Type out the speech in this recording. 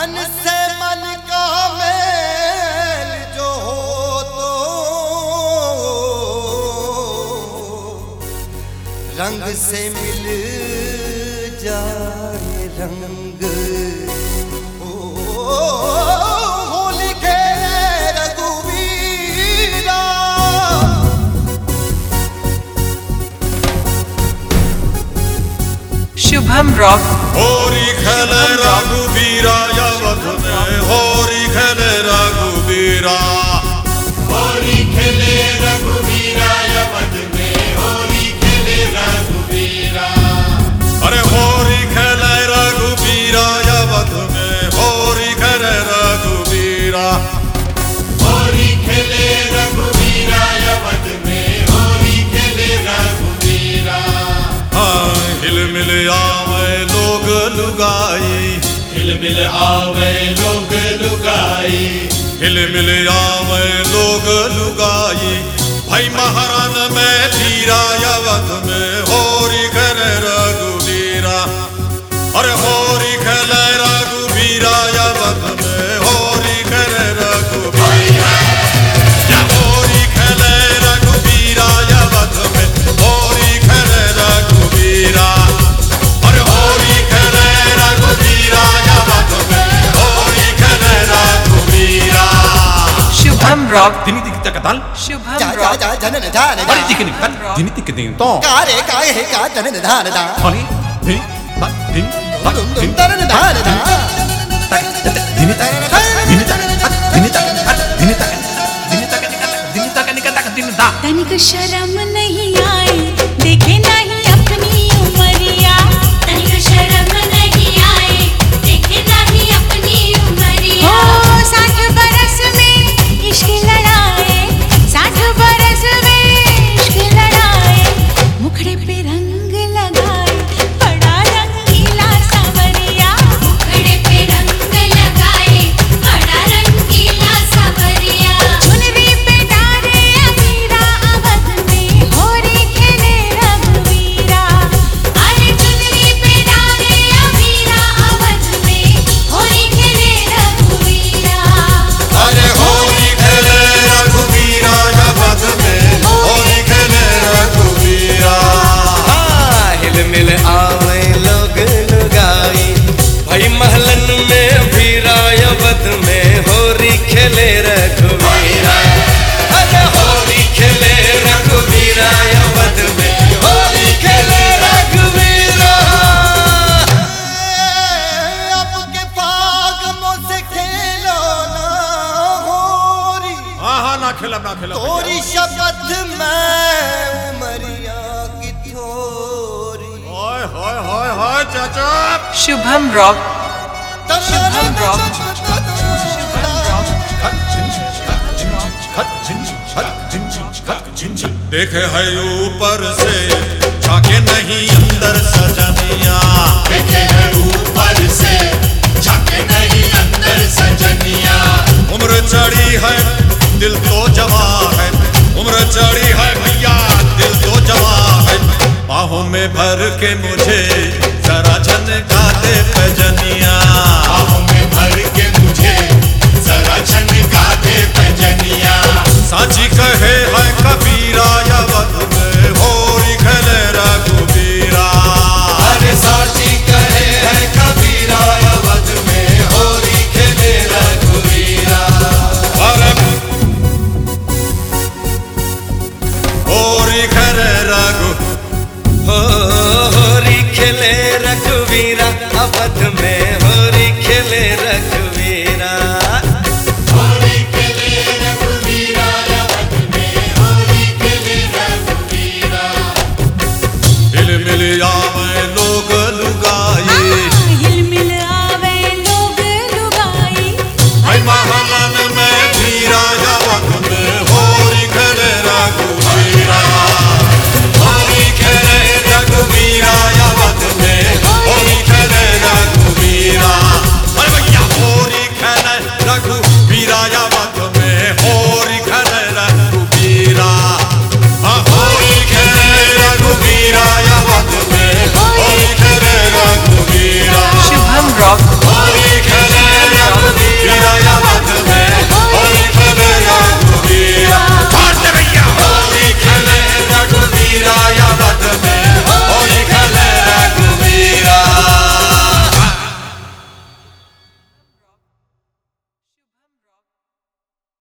मन से मन का मेल जो हो तो रंग से मिल जाए रंग। होली खेले रघुवीरा शुभम रॉक। होरी खेले रघुवीरा अवध में, होरी खेले रघुवीरा, होली खेले रघुवीरा अवध में, होली खेले रघुवीरा। अरे होरी खेले रघुवीरा अवध में, होरी खेले रघुवीरा, होली खेले रघुवीरा अवध में, होली खेले रघुवीरा। हाँ हिल मिल आवे लोग लुगाई, हिल मिल आवे लोग लुगाई, हिल मिल आवे लोग लुगाई। भाई महारान में धीरा अवध में, होरी खेले रघुवीरा। अरे होरी खेले रघुवीरा अवध में, होरी खेले रघुवीरा, होरी खेले रघुवीरा अवध में, होरी खेले रघुवीरा। अरे होरी खेले रघुवीरा अवध में, होरी खेले रघुवीरा। Shubham rock. Dini tik tak katal, Shubham जा रॉक। जा जनन धान bari tik ni kan, dini tik ding to. का रे का है का जनन धान दा Oli, dini, tak, dini, tak, दुम dini, दुम तरन धान दा tak, dini tak, dini tak, dini tak, dini tak, dini tak, dini tak, dini tak, dini tak. तनिक शर्म नहीं आए, देखे नहीं अपनी उमरिया। तनिक शर्म नहीं आए, देखे नहीं अपनी उमरिया। ओ 60 बरस में इश्क लड़ाए, 60 बरस में इश्क लड़ाए। मुखड़े पे रंग लगाए, बड़ा रंगीला सांवरिया। मुखड़े पे रंग लगाए, बड़ा रंगीला सांवरिया। चुनरी पे डारे अबीरा अवध में, होरी खेले रघुवीरा। अरे चुनरी पे डारे अबीरा अवध में, होरी खेले रघुवीरा। अरे होली खेले रघुवीरा अवध में, होली खेले रघुवीरा। हिल मिल आवे लोग लुगाई, भाई महलन में भीरा अवध में, होरी खेले रघुवीरा। अरे होली खेले रघुवीरा अवध में, होली खेले रघुवीरा। अब के फागमों से खेलो ना होरी, हाँ ना खिलब ना खिलब। तोरी शपथ में उमरिया की थोरी। हाय हाय हाय हाय चाचा। शुभम रॉक। शुभम रॉक। देखे है ऊपर से झाके नहीं अंदर सजनिया, देखे है ऊपर से झाके नहीं अंदर सजनिया। उम्र चढ़ी है दिल तो जवा है, उम्र चढ़ी है भैया दिल तो जवा है। बाहों में भर के मुझे जरा झनका दे पैजनिया, बाहों में भर के मुझे जरा झनका दे पैजनिया। साची कहे है कबीरा अवध में, होरी खेले रघुवीरा। अरे साची कहे है कबीरा अवध में, होली खेले रघुवीरा। अरे होरी खेले रघु, होरी खेले रघुवीरा अवध में,